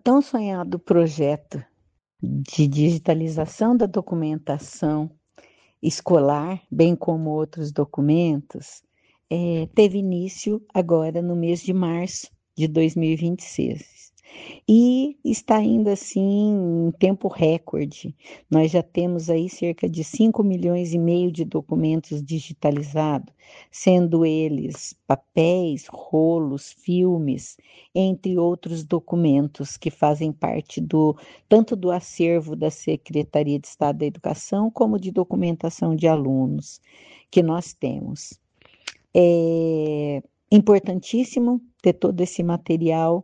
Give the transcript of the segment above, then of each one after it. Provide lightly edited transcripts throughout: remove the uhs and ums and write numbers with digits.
tão sonhado projeto de digitalização da documentação escolar, bem como outros documentos, teve início agora no mês de março de 2026. E está indo assim em tempo recorde. Nós já temos aí cerca de 5,5 milhões de documentos digitalizados, sendo eles papéis, rolos, filmes, entre outros documentos que fazem parte tanto do acervo da Secretaria de Estado da Educação, como de documentação de alunos que nós temos. É importantíssimo ter todo esse material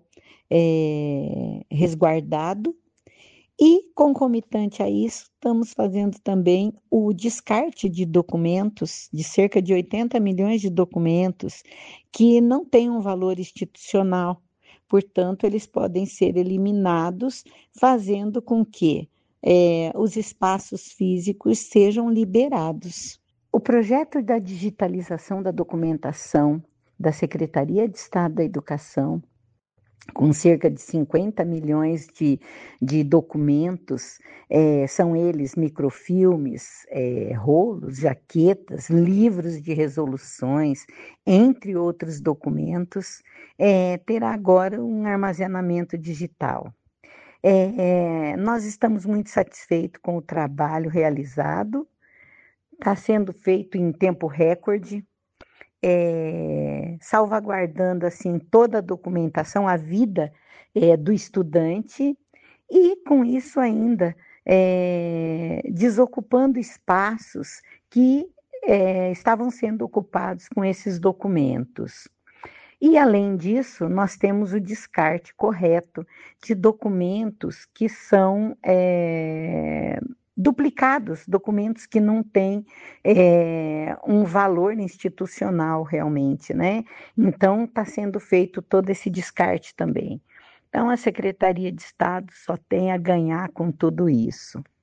resguardado e, concomitante a isso, estamos fazendo também o descarte de documentos, de cerca de 80 milhões de documentos, que não têm um valor institucional, portanto, eles podem ser eliminados, fazendo com que os espaços físicos sejam liberados. O projeto da digitalização da documentação da Secretaria de Estado da Educação, com cerca de 50 milhões de documentos, são eles microfilmes, rolos, jaquetas, livros de resoluções, entre outros documentos, terá agora um armazenamento digital. Nós estamos muito satisfeitos com o trabalho realizado, está sendo feito em tempo recorde, salvaguardando assim toda a documentação, a vida do estudante e com isso ainda desocupando espaços que estavam sendo ocupados com esses documentos. E além disso, nós temos o descarte correto de documentos que são duplicados, documentos que não têm um valor institucional realmente, né? Então, está sendo feito todo esse descarte também. Então, a Secretaria de Estado só tem a ganhar com tudo isso.